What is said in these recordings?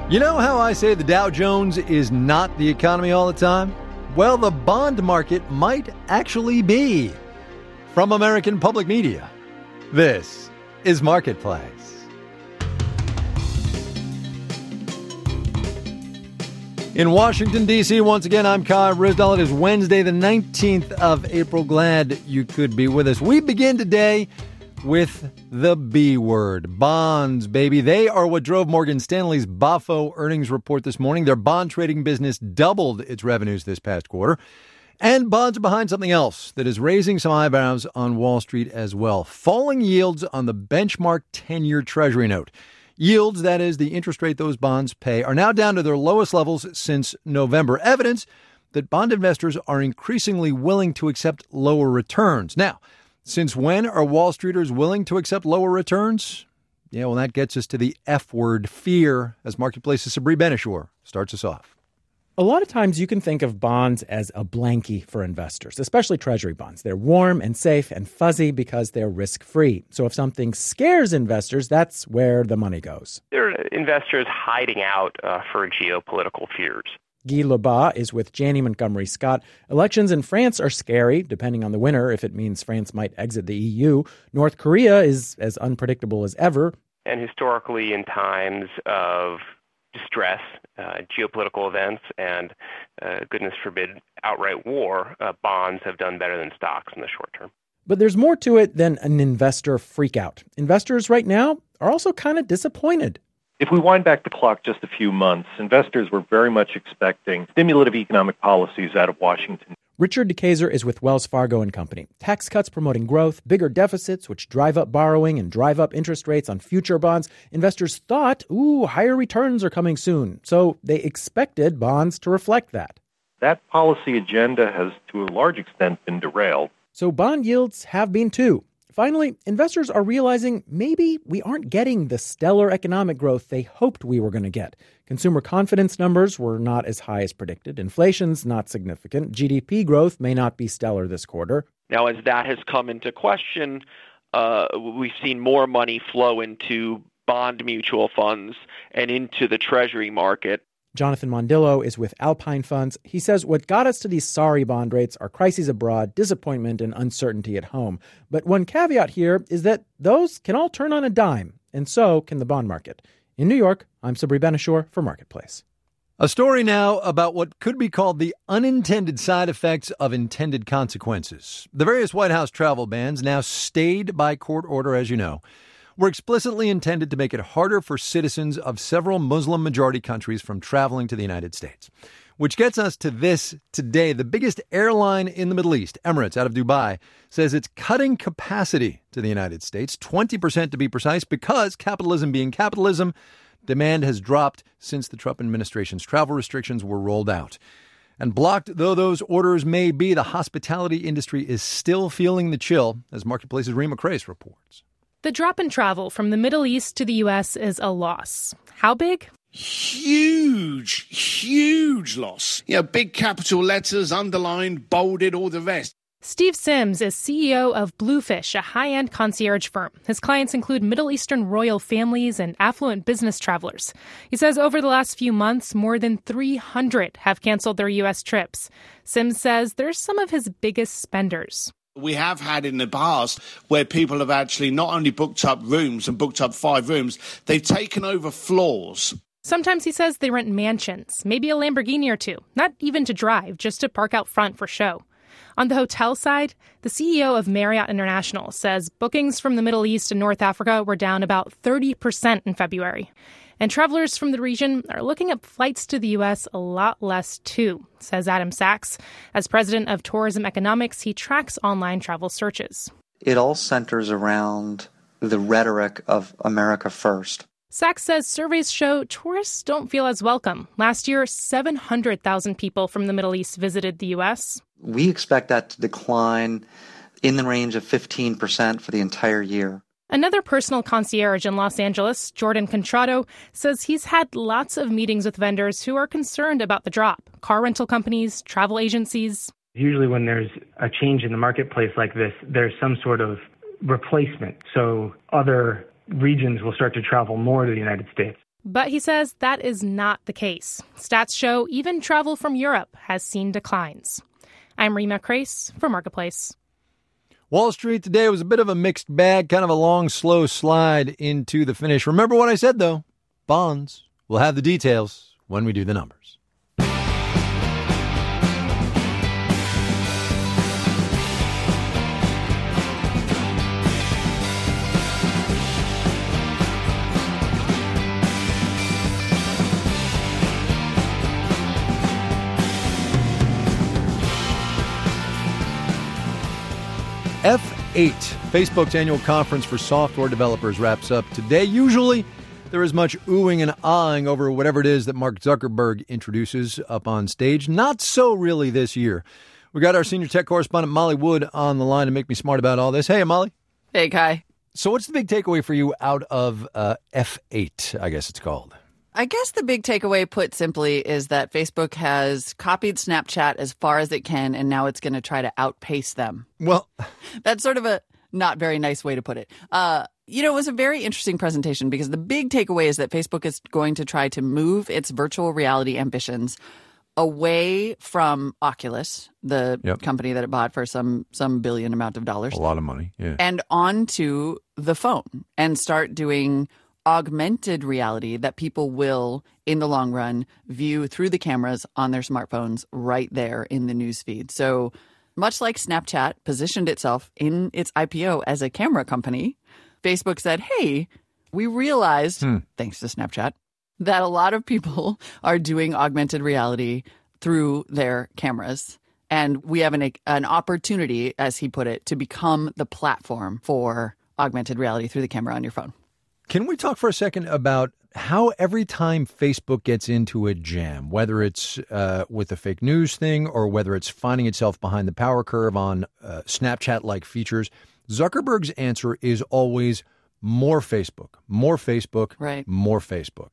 You know how I say the Dow Jones is not the economy all the time? Well, the bond market might actually be. From American Public Media, this is Marketplace. In Washington, D.C., once again, I'm Kai Ryssdal. It is Wednesday, the 19th of April. Glad you could be with us. We begin today with the B word, bonds, baby. They are what drove Morgan Stanley's BAFO earnings report this morning. Their bond trading business doubled its revenues this past quarter. And bonds are behind something else that is raising some eyebrows on Wall Street as well. Falling yields on the benchmark 10-year Treasury note. Yields, that is, the interest rate those bonds pay, are now down to their lowest levels since November. Evidence that bond investors are increasingly willing to accept lower returns. Now, since when are Wall Streeters willing to accept lower returns? Yeah, well, that gets us to the F word, fear, as Marketplace's Sabri Benishore starts us off. A lot of times you can think of bonds as a blankie for investors, especially Treasury bonds. They're warm and safe and fuzzy because they're risk-free. So if something scares investors, that's where the money goes. There are investors hiding out for geopolitical fears. Guy Lebas is with Janney Montgomery Scott. Elections in France are scary, depending on the winner, if it means France might exit the EU. North Korea is as unpredictable as ever. And historically, in times of distress, geopolitical events, and goodness forbid, outright war, bonds have done better than stocks in the short term. But there's more to it than an investor freakout. Investors right now are also kind of disappointed. If we wind back the clock just a few months, investors were very much expecting stimulative economic policies out of Washington. Richard DeKayser is with Wells Fargo and Company. Tax cuts promoting growth, bigger deficits, which drive up borrowing and drive up interest rates on future bonds. Investors thought, higher returns are coming soon. So they expected bonds to reflect that. That policy agenda has, to a large extent, been derailed. So bond yields have been too. Finally, investors are realizing maybe we aren't getting the stellar economic growth they hoped we were going to get. Consumer confidence numbers were not as high as predicted. Inflation's not significant. GDP growth may not be stellar this quarter. Now, as that has come into question, we've seen more money flow into bond mutual funds and into the Treasury market. Jonathan Mondillo is with Alpine Funds. He says what got us to these sorry bond rates are crises abroad, disappointment, and uncertainty at home. But one caveat here is that those can all turn on a dime, and so can the bond market. In New York, I'm Sabri Benishore for Marketplace. A story now about what could be called the unintended side effects of intended consequences. The various White House travel bans, now stayed by court order, as you know, were explicitly intended to make it harder for citizens of several Muslim-majority countries from traveling to the United States. Which gets us to this today. The biggest airline in the Middle East, Emirates out of Dubai, says it's cutting capacity to the United States, 20% to be precise, because capitalism being capitalism, demand has dropped since the Trump administration's travel restrictions were rolled out. And blocked though those orders may be, the hospitality industry is still feeling the chill, as Marketplace's Rima Crace reports. The drop in travel from the Middle East to the U.S. is a loss. How big? Huge loss. Big capital letters, underlined, bolded, all the rest. Steve Sims is CEO of Bluefish, a high-end concierge firm. His clients include Middle Eastern royal families and affluent business travelers. He says over the last few months, more than 300 have canceled their U.S. trips. Sims says they're some of his biggest spenders. We have had in the past where people have actually not only booked up rooms and booked up 5 rooms, they've taken over floors. Sometimes he says they rent mansions, maybe a Lamborghini or two, not even to drive, just to park out front for show. On the hotel side, the CEO of Marriott International says bookings from the Middle East and North Africa were down about 30% in February. And travelers from the region are looking at flights to the U.S. a lot less, too, says Adam Sachs. As president of Tourism Economics, he tracks online travel searches. It all centers around the rhetoric of America first. Sachs says surveys show tourists don't feel as welcome. Last year, 700,000 people from the Middle East visited the U.S. We expect that to decline in the range of 15% for the entire year. Another personal concierge in Los Angeles, Jordan Contrado, says he's had lots of meetings with vendors who are concerned about the drop. Car rental companies, travel agencies. Usually when there's a change in the marketplace like this, there's some sort of replacement. So other regions will start to travel more to the United States. But he says that is not the case. Stats show even travel from Europe has seen declines. I'm Rima Crace for Marketplace. Wall Street today was a bit of a mixed bag, kind of a long, slow slide into the finish. Remember what I said, though. Bonds. We'll have the details when we do the numbers. F8, Facebook's annual conference for software developers, wraps up today. Usually, there is much oohing and ahhing over whatever it is that Mark Zuckerberg introduces up on stage. Not so really this year. We got our senior tech correspondent, Molly Wood, on the line to make me smart about all this. Hey, Molly. Hey, Kai. So what's the big takeaway for you out of F8, I guess it's called? I guess the big takeaway, put simply, is that Facebook has copied Snapchat as far as it can, and now it's going to try to outpace them. Well, that's sort of a not very nice way to put it. It was a very interesting presentation because the big takeaway is that Facebook is going to try to move its virtual reality ambitions away from Oculus, the company that it bought for some billion amount of dollars. A lot of money, yeah. And onto the phone and start doing augmented reality that people will, in the long run, view through the cameras on their smartphones right there in the newsfeed. So much like Snapchat positioned itself in its IPO as a camera company, Facebook said, hey, we realized, thanks to Snapchat, that a lot of people are doing augmented reality through their cameras. And we have an opportunity, as he put it, to become the platform for augmented reality through the camera on your phone. Can we talk for a second about how every time Facebook gets into a jam, whether it's with the fake news thing or whether it's finding itself behind the power curve on Snapchat-like features, Zuckerberg's answer is always more Facebook, right. More Facebook.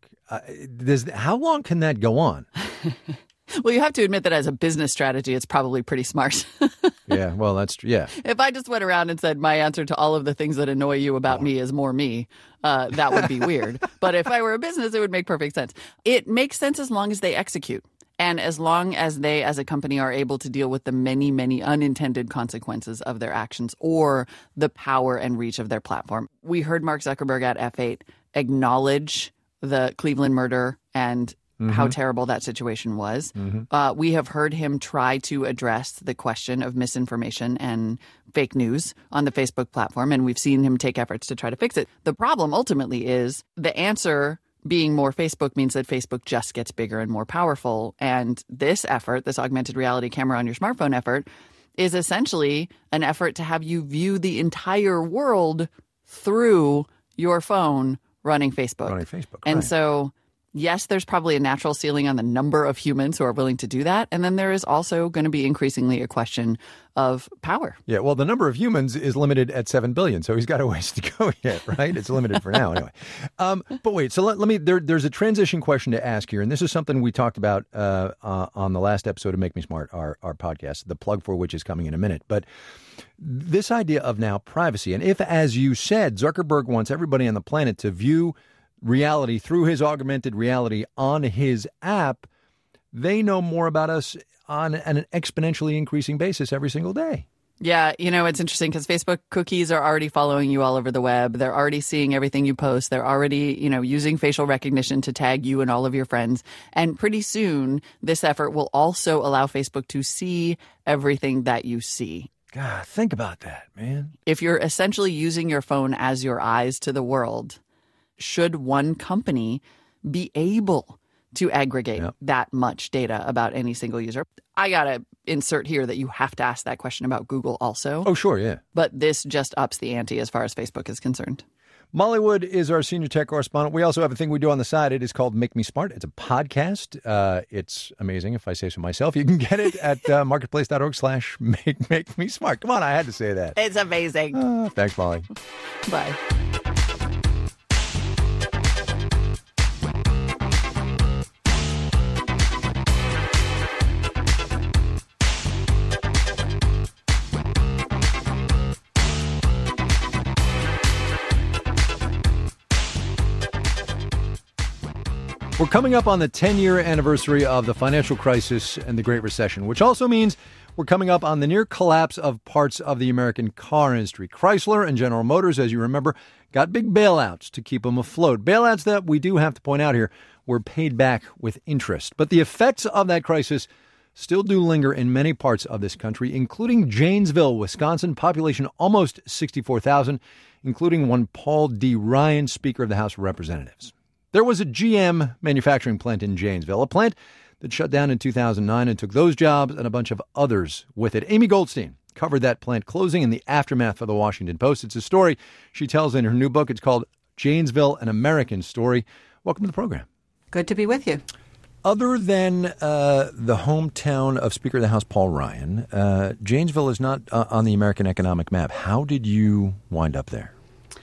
How long can that go on? Well, you have to admit that as a business strategy, it's probably pretty smart. Yeah, well, that's true. Yeah. If I just went around and said my answer to all of the things that annoy you about me is more me, that would be weird. But if I were a business, it would make perfect sense. It makes sense as long as they execute. And as long as they, as a company, are able to deal with the many, many unintended consequences of their actions or the power and reach of their platform. We heard Mark Zuckerberg at F8 acknowledge the Cleveland murder and how terrible that situation was. We have heard him try to address the question of misinformation and fake news on the Facebook platform, and we've seen him take efforts to try to fix it. The problem ultimately is the answer being more Facebook means that Facebook just gets bigger and more powerful. And this effort, this augmented reality camera on your smartphone effort, is essentially an effort to have you view the entire world through your phone running Facebook. And so, yes, there's probably a natural ceiling on the number of humans who are willing to do that. And then there is also going to be increasingly a question of power. Yeah, well, the number of humans is limited at 7 billion, so he's got a ways to go yet, right? It's limited for now, anyway. But wait, so let me, there's a transition question to ask here, and this is something we talked about on the last episode of Make Me Smart, our podcast, the plug for which is coming in a minute. But this idea of now privacy, and if, as you said, Zuckerberg wants everybody on the planet to view reality through his augmented reality on his app, they know more about us on an exponentially increasing basis every single day. Yeah, it's interesting because Facebook cookies are already following you all over the web. They're already seeing everything you post. They're already, using facial recognition to tag you and all of your friends. And pretty soon, this effort will also allow Facebook to see everything that you see. God, think about that, man. If you're essentially using your phone as your eyes to the world, should one company be able to aggregate that much data about any single user? I got to insert here that you have to ask that question about Google also. Oh, sure, yeah. But this just ups the ante as far as Facebook is concerned. Molly Wood is our senior tech correspondent. We also have a thing we do on the side. It is called Make Me Smart. It's a podcast. It's amazing, if I say so myself. You can get it at marketplace.org/make me smart. Come on, I had to say that. It's amazing. Thanks, Molly. Bye. We're coming up on the 10-year anniversary of the financial crisis and the Great Recession, which also means we're coming up on the near collapse of parts of the American car industry. Chrysler and General Motors, as you remember, got big bailouts to keep them afloat. Bailouts that we do have to point out here were paid back with interest. But the effects of that crisis still do linger in many parts of this country, including Janesville, Wisconsin, population almost 64,000, including one Paul D. Ryan, Speaker of the House of Representatives. There was a GM manufacturing plant in Janesville, a plant that shut down in 2009 and took those jobs and a bunch of others with it. Amy Goldstein covered that plant closing in the aftermath for the Washington Post. It's a story she tells in her new book. It's called Janesville, An American Story. Welcome to the program. Good to be with you. Other than the hometown of Speaker of the House Paul Ryan, Janesville is not on the American economic map. How did you wind up there?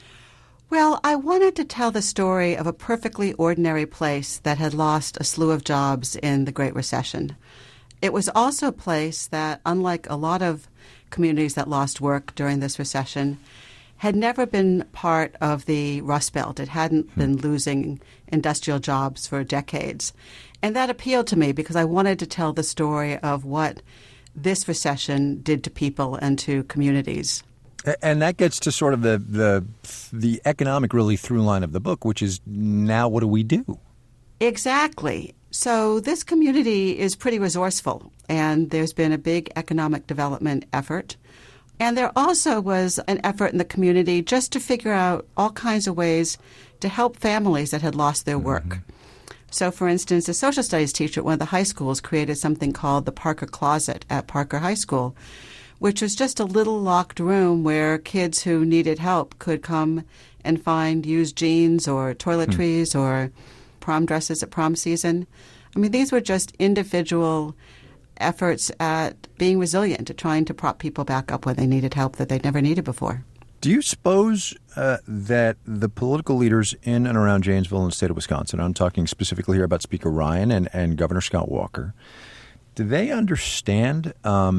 Well, I wanted to tell the story of a perfectly ordinary place that had lost a slew of jobs in the Great Recession. It was also a place that, unlike a lot of communities that lost work during this recession, had never been part of the Rust Belt. It hadn't been losing industrial jobs for decades. And that appealed to me because I wanted to tell the story of what this recession did to people and to communities. And that gets to sort of the economic really through line of the book, which is now what do we do? Exactly. So this community is pretty resourceful, and there's been a big economic development effort. And there also was an effort in the community just to figure out all kinds of ways to help families that had lost their work. Mm-hmm. So, for instance, a social studies teacher at one of the high schools created something called the Parker Closet at Parker High School, which was just a little locked room where kids who needed help could come and find used jeans or toiletries or prom dresses at prom season. I mean, these were just individual efforts at being resilient, at trying to prop people back up when they needed help that they'd never needed before. Do you suppose that the political leaders in and around Janesville and the state of Wisconsin, I'm talking specifically here about Speaker Ryan and Governor Scott Walker, do they understand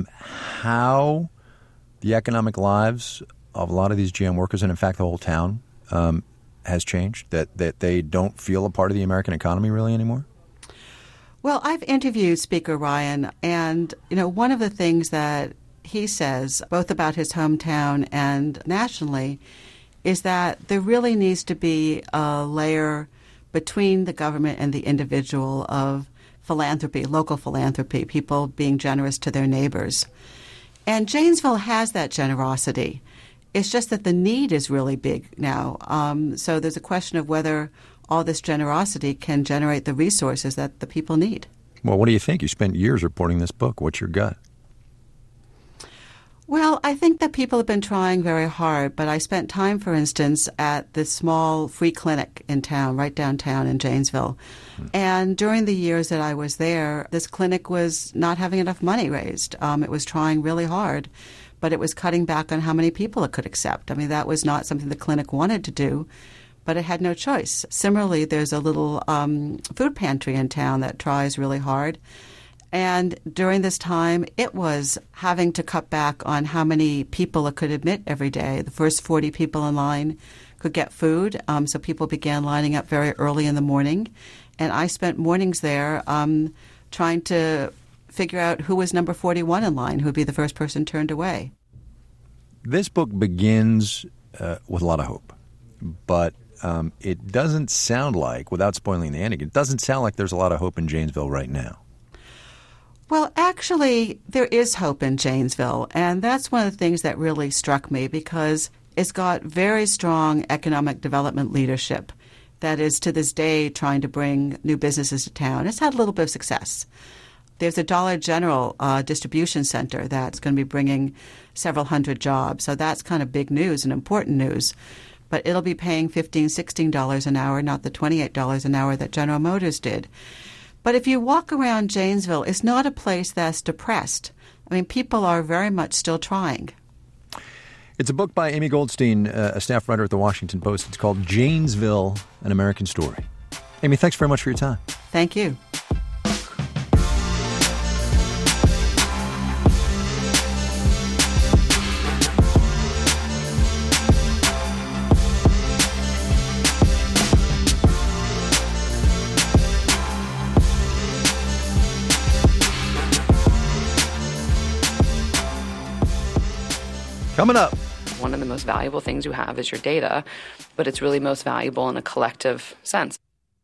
how the economic lives of a lot of these GM workers, and in fact the whole town, has changed, that they don't feel a part of the American economy really anymore? Well, I've interviewed Speaker Ryan, and one of the things that he says, both about his hometown and nationally, is that there really needs to be a layer between the government and the individual of philanthropy, local philanthropy, people being generous to their neighbors. And Janesville has that generosity. It's just that the need is really big now. So there's a question of whether all this generosity can generate the resources that the people need. Well, what do you think? You spent years reporting this book. What's your gut? Well, I think that people have been trying very hard, but I spent time, for instance, at this small free clinic in town, right downtown in Janesville. And during the years that I was there, this clinic was not having enough money raised. It was trying really hard, but it was cutting back on how many people it could accept. I mean, that was not something the clinic wanted to do, but it had no choice. Similarly, there's a little food pantry in town that tries really hard. And during this time, it was having to cut back on how many people it could admit every day. The first 40 people in line could get food, so people began lining up very early in the morning. And I spent mornings there trying to figure out who was number 41 in line, who would be the first person turned away. This book begins with a lot of hope, but it doesn't sound like, without spoiling the ending, it doesn't sound like there's a lot of hope in Janesville right now. Well, actually, there is hope in Janesville, and that's one of the things that really struck me because it's got very strong economic development leadership that is to this day trying to bring new businesses to town. It's had a little bit of success. There's a Dollar General distribution center that's going to be bringing several hundred jobs, so that's kind of big news and important news. But it'll be paying $15, $16 an hour, not the $28 an hour that General Motors did. But if you walk around Janesville, it's not a place that's depressed. I mean, people are very much still trying. It's a book by Amy Goldstein, a staff writer at the Washington Post. It's called Janesville, An American Story. Amy, thanks very much for your time. Thank you. Coming up. One of the most valuable things you have is your data, but it's really most valuable in a collective sense.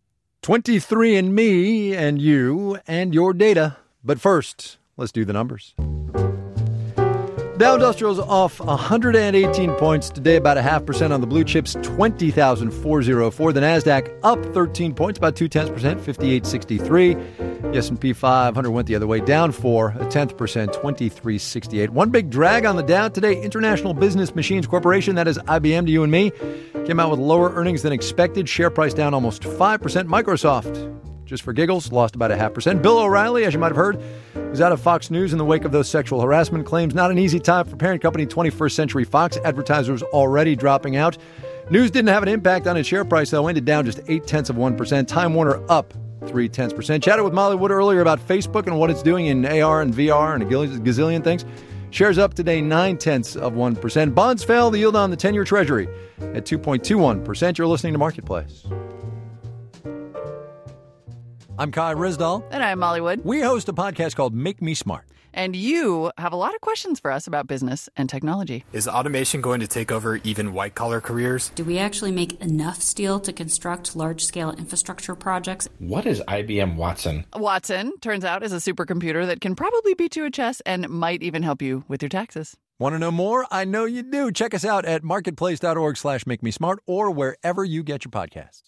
23andMe and you and your data. But first, let's do the numbers. Dow Industrial's off 118 points today, about 0.5% on the blue chips, 20,404. The Nasdaq up 13 points, about 0.2%, 5863. The S&P 500 went the other way, down 0.4%, 2368. One big drag on the Dow today, International Business Machines Corporation, that is IBM to you and me, came out with lower earnings than expected. Share price down almost 5%. Microsoft, just for giggles, lost about 0.5%. Bill O'Reilly, as you might have heard, is out of Fox News in the wake of those sexual harassment claims. Not an easy time for parent company 21st Century Fox. Advertisers already dropping out. News didn't have an impact on its share price, though. Ended down just 0.8%. Time Warner up 0.3%. Chatted with Molly Wood earlier about Facebook and what it's doing in AR and VR and a gazillion things. Shares up today 0.9%. Bonds fell. The yield on the 10-year Treasury at 2.21%. You're listening to Marketplace. I'm Kai Ryssdal. And I'm Molly Wood. We host a podcast called Make Me Smart. And you have a lot of questions for us about business and technology. Is automation going to take over even white-collar careers? Do we actually make enough steel to construct large-scale infrastructure projects? What is IBM Watson? Watson, turns out, is a supercomputer that can probably beat you at chess and might even help you with your taxes. Want to know more? I know you do. Check us out at marketplace.org/makemesmart or wherever you get your podcasts.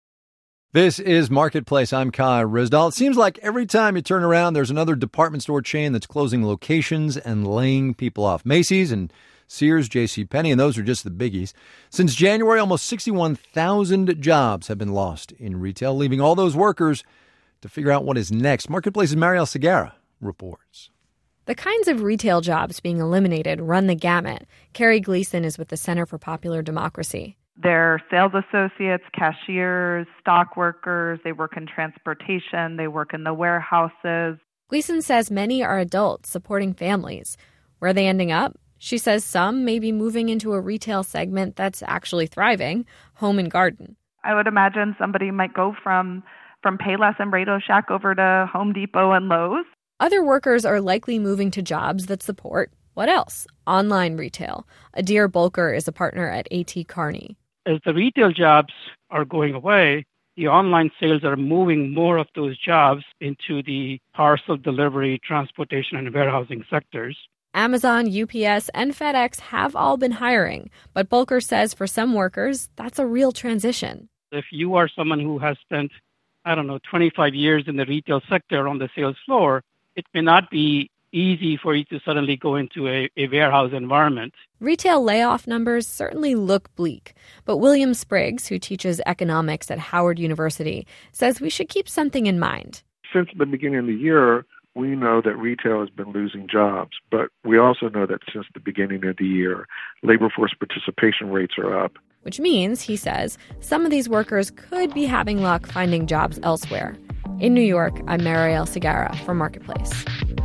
This is Marketplace. I'm Kai Ryssdal. It seems like every time you turn around, there's another department store chain that's closing locations and laying people off. Macy's and Sears, JCPenney, and those are just the biggies. Since January, almost 61,000 jobs have been lost in retail, leaving all those workers to figure out what is next. Marketplace's Marielle Segarra reports. The kinds of retail jobs being eliminated run the gamut. Carrie Gleason is with the Center for Popular Democracy. They're sales associates, cashiers, stock workers. They work in transportation. They work in the warehouses. Gleason says many are adults supporting families. Where are they ending up? She says some may be moving into a retail segment that's actually thriving, home and garden. I would imagine somebody might go from Payless and Radio Shack over to Home Depot and Lowe's. Other workers are likely moving to jobs that support, what else? Online retail. Adir Bolker is a partner at A.T. Kearney. As the retail jobs are going away, the online sales are moving more of those jobs into the parcel delivery, transportation, and warehousing sectors. Amazon, UPS, and FedEx have all been hiring, but Bolker says for some workers, that's a real transition. If you are someone who has spent, 25 years in the retail sector on the sales floor, it may not be easy for you to suddenly go into a warehouse environment. Retail layoff numbers certainly look bleak, but William Spriggs, who teaches economics at Howard University, says we should keep something in mind. Since the beginning of the year, we know that retail has been losing jobs, but we also know that since the beginning of the year, labor force participation rates are up. Which means, he says, some of these workers could be having luck finding jobs elsewhere. In New York, I'm Marielle Segarra for Marketplace.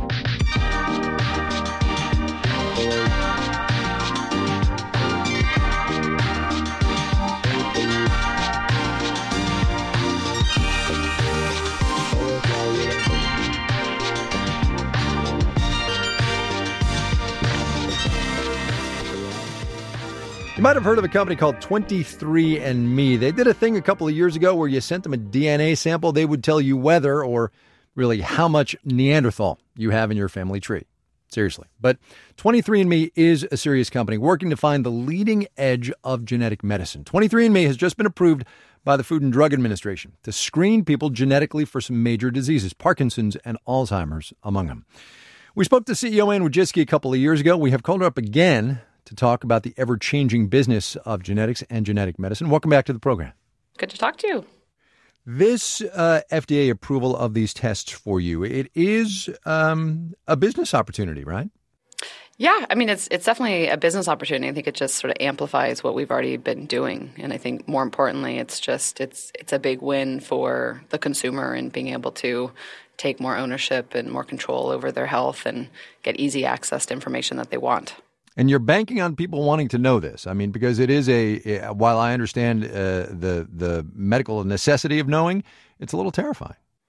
You might have heard of a company called 23andMe. They did a thing a couple of years ago where you sent them a DNA sample. They would tell you whether or really how much Neanderthal you have in your family tree. Seriously. But 23andMe is a serious company working to find the leading edge of genetic medicine. 23andMe has just been approved by the Food and Drug Administration to screen people genetically for some major diseases, Parkinson's and Alzheimer's among them. We spoke to CEO Ann Wojcicki a couple of years ago. We have called her up again to talk about the ever-changing business of genetics and genetic medicine. Welcome back to the program. Good to talk to you. This FDA approval of these tests for you, it is a business opportunity, right? Yeah, I mean, it's definitely a business opportunity. I think it just sort of amplifies what we've already been doing. And I think more importantly, it's a big win for the consumer and being able to take more ownership and more control over their health and get easy access to information that they want. And you're banking on people wanting to know this. I mean, because it is while I understand the medical necessity of knowing, it's a little terrifying.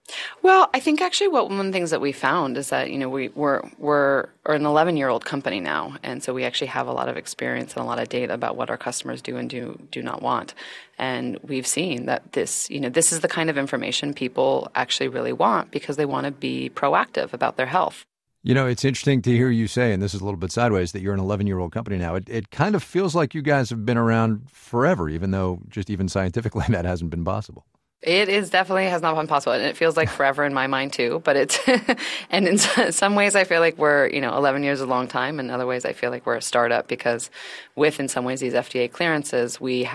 Well, I think actually one of the things that we found is that, we're an 11-year-old company now. And so we actually have a lot of experience and a lot of data about what our customers do and do not want. And we've seen that this is the kind of information people actually really want because they want to be proactive about their health. It's interesting to hear you say, and this is a little bit sideways, that you're an 11-year-old company now. It kind of feels like you guys have been around forever, even though just even scientifically that hasn't been possible. It is definitely has not been possible, and it feels like forever in my mind too. But it's and in some ways I feel like we're 11 years is a long time, and in other ways I feel like we're a startup because in some ways these FDA clearances we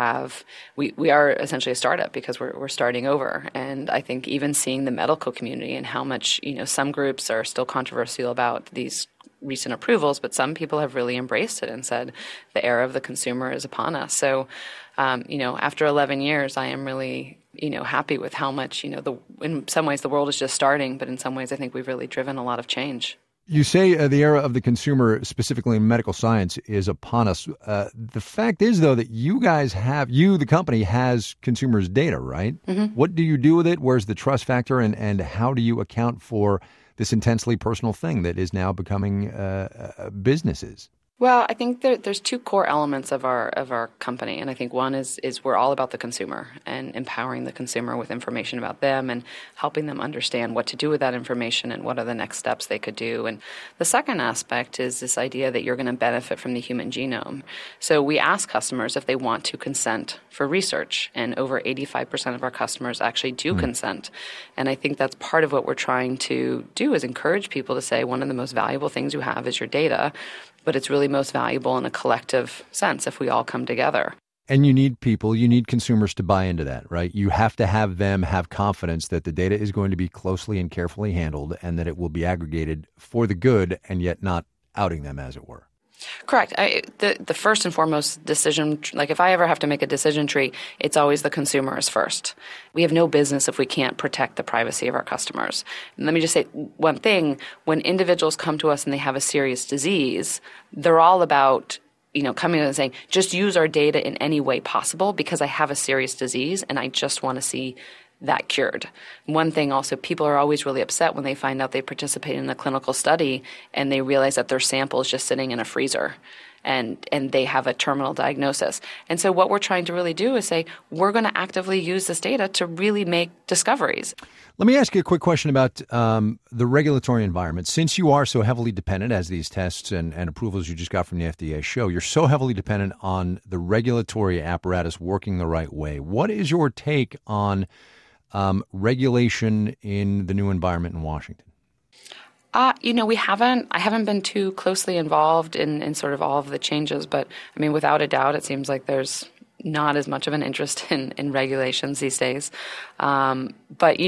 are essentially a startup because we're starting over. And I think even seeing the medical community and how much some groups are still controversial about these recent approvals, but some people have really embraced it and said the era of the consumer is upon us. So, after 11 years, I am really happy with how much, in some ways the world is just starting, but in some ways I think we've really driven a lot of change. You say the era of the consumer, specifically in medical science, is upon us. The fact is, though, that the company has consumers' data, right? Mm-hmm. What do you do with it? Where's the trust factor? And how do you account for this intensely personal thing that is now becoming businesses? Well, I think there's two core elements of our company, and I think one is we're all about the consumer and empowering the consumer with information about them and helping them understand what to do with that information and what are the next steps they could do. And the second aspect is this idea that you're going to benefit from the human genome. So we ask customers if they want to consent for research, and over 85% of our customers actually do consent. And I think that's part of what we're trying to do is encourage people to say one of the most valuable things you have is your data, but it's really most valuable in a collective sense if we all come together. And you need consumers to buy into that, right? You have to have them have confidence that the data is going to be closely and carefully handled and that it will be aggregated for the good and yet not outing them, as it were. Correct. The first and foremost decision, like if I ever have to make a decision tree, it's always the consumer is first. We have no business if we can't protect the privacy of our customers. And let me just say one thing. When individuals come to us and they have a serious disease, they're all about coming in and saying, just use our data in any way possible because I have a serious disease and I just want to see that cured. One thing also, people are always really upset when they find out they participated in a clinical study and they realize that their sample is just sitting in a freezer and they have a terminal diagnosis. And so what we're trying to really do is say, we're going to actively use this data to really make discoveries. Let me ask you a quick question about the regulatory environment. Since you are so heavily dependent, as these tests and approvals you just got from the FDA show, you're so heavily dependent on the regulatory apparatus working the right way. What is your take on regulation in the new environment in Washington? I haven't been too closely involved in sort of all of the changes, but I mean, without a doubt, it seems like there's not as much of an interest in regulations these days. But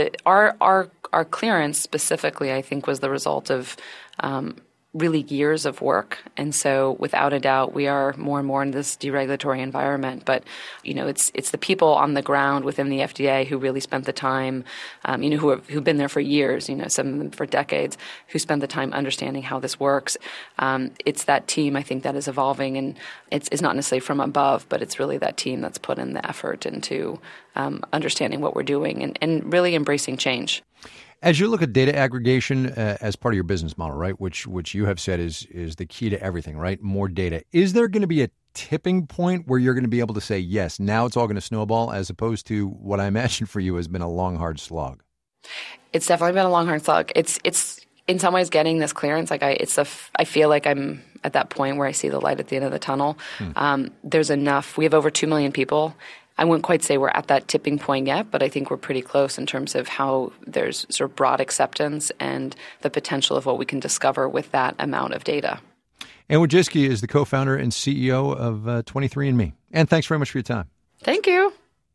our clearance specifically, I think, was the result of really years of work. And so without a doubt, we are more and more in this deregulatory environment. But, it's the people on the ground within the FDA who really spent the time, who've been there for years, some of them for decades, who spent the time understanding how this works. It's that team, I think, that is evolving. And it's not necessarily from above, but it's really that team that's put in the effort into understanding what we're doing and really embracing change. As you look at data aggregation as part of your business model, right, which you have said is the key to everything, right, more data, is there going to be a tipping point where you're going to be able to say, yes, now it's all going to snowball, as opposed to what I imagine for you has been a long, hard slog? It's definitely been a long, hard slog. It's in some ways getting this clearance. I feel like I'm at that point where I see the light at the end of the tunnel. There's enough. We have over 2 million people. I wouldn't quite say we're at that tipping point yet, but I think we're pretty close in terms of how there's sort of broad acceptance and the potential of what we can discover with that amount of data. Anne Wojcicki is the co-founder and CEO of 23andMe. Anne, thanks very much for your time. Thank you.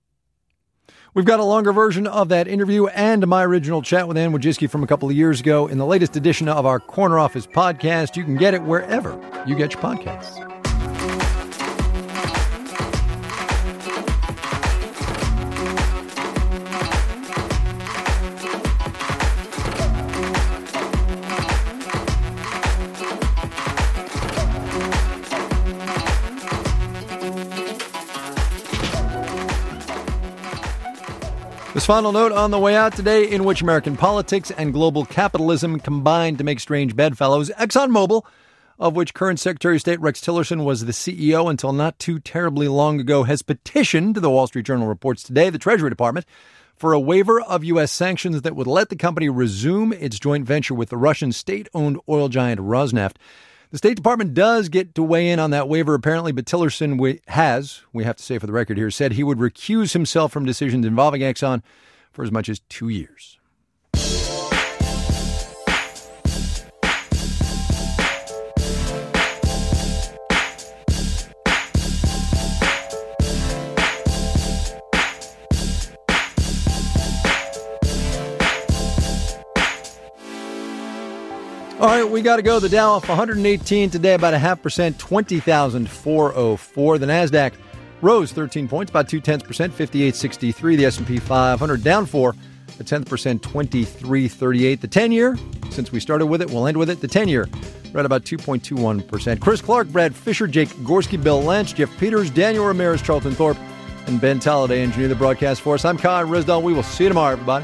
We've got a longer version of that interview and my original chat with Anne Wojcicki from a couple of years ago in the latest edition of our Corner Office podcast. You can get it wherever you get your podcasts. The This final note on the way out today, in which American politics and global capitalism combined to make strange bedfellows. ExxonMobil, of which current Secretary of State Rex Tillerson was the CEO until not too terribly long ago, has petitioned, the Wall Street Journal reports today, the Treasury Department, for a waiver of U.S. sanctions that would let the company resume its joint venture with the Russian state-owned oil giant Rosneft. The State Department does get to weigh in on that waiver, apparently, but Tillerson we have to say for the record here, said he would recuse himself from decisions involving Exxon for as much as 2 years. All right, we got to go. The Dow off 118 today, about 0.5%, 20,404. The NASDAQ rose 13 points, about 0.2%, 5863. The S&P 500 down 4, 0.1%, 2338. The 10-year, since we started with it, we'll end with it. The 10-year, right about 2.21%. Chris Clark, Brad Fisher, Jake Gorski, Bill Lynch, Jeff Peters, Daniel Ramirez, Charlton Thorpe, and Ben Talladay engineer the broadcast for us. I'm Kai Ryssdal. We will see you tomorrow, everybody.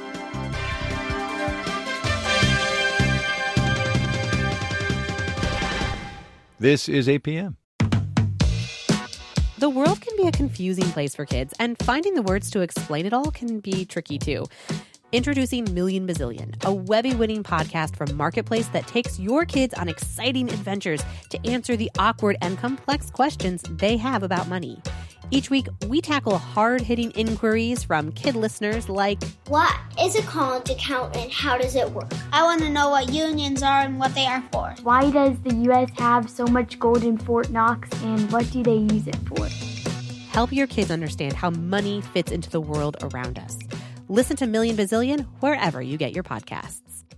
This is APM. The world can be a confusing place for kids, and finding the words to explain it all can be tricky too. Introducing Million Bazillion, a Webby-winning podcast from Marketplace that takes your kids on exciting adventures to answer the awkward and complex questions they have about money. Each week, we tackle hard-hitting inquiries from kid listeners like, what is a college account and how does it work? I want to know what unions are and what they are for. Why does the U.S. have so much gold in Fort Knox and what do they use it for? Help your kids understand how money fits into the world around us. Listen to Million Bazillion wherever you get your podcasts.